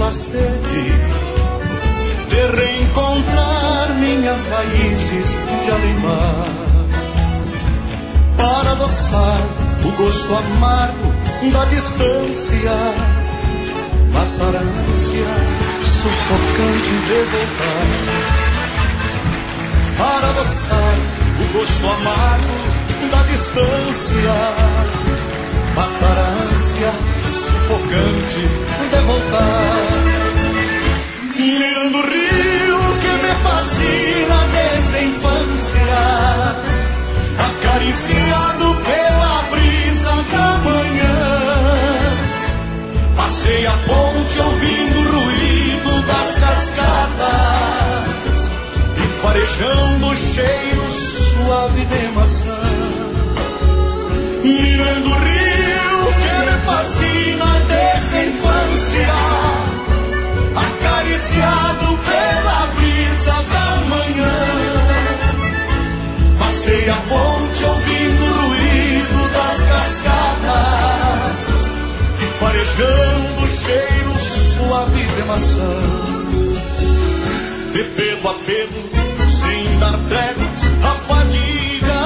uma sede de reencontrar minhas raízes de além-mar, para adoçar o gosto amargo da distância, matar a ânsia sufocante de voltar, para adoçar o gosto amargo da distância, matar a ânsia sufocante de voltar. Mirando o rio que me fascina desde a infância, acariciado pela brisa da manhã, passei a ponte ouvindo o ruído das cascadas e farejando o cheiro suave de maçã. Mirando o rio que me fascina desde a infância, acariciado pela brisa da manhã, passei a ponte ouvindo o ruído das cascadas e farejando o cheiro suave de maçã. De pelo a pelo, sem dar tréguas à fadiga,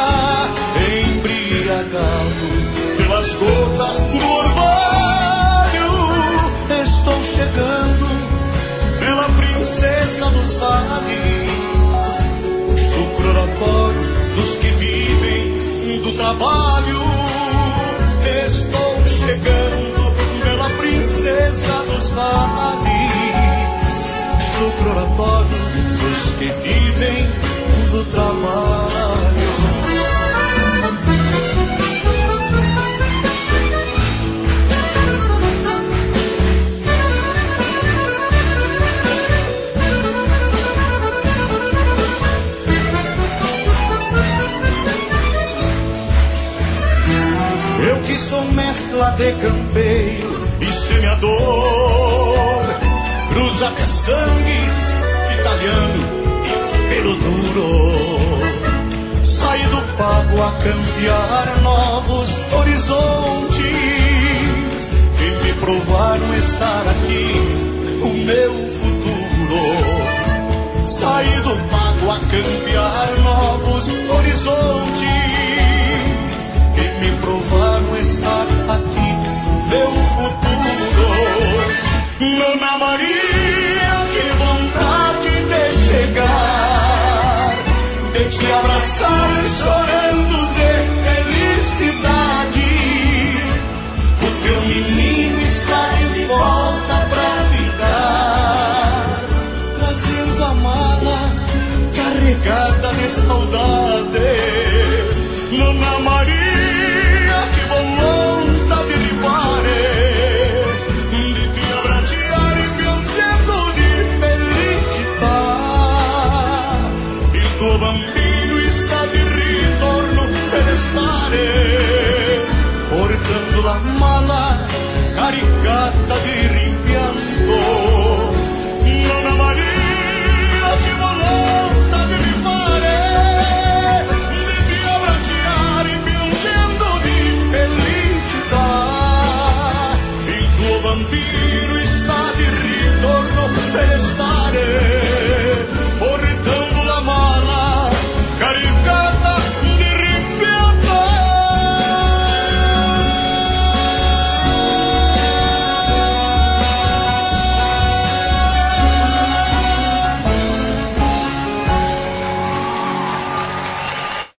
embriagado pelas gotas do orvalho, estou chegando pela princesa dos vales, chucro oratório dos que vivem do trabalho. Estou chegando pela princesa dos vales, chucro oratório dos que vivem do trabalho. Eu que sou mescla de campeiro e semeador, cruza de sangues italiano e pelo duro, saí do pago a campear novos horizontes que me provaram estar aqui o meu futuro. Saí do pago a campear novos horizontes que me provaram estar aqui meu futuro. Ana Maria, que vontade de chegar, de te abraçar chorando de felicidade. O teu menino está de volta pra ficar, trazendo a mala carregada de saudade.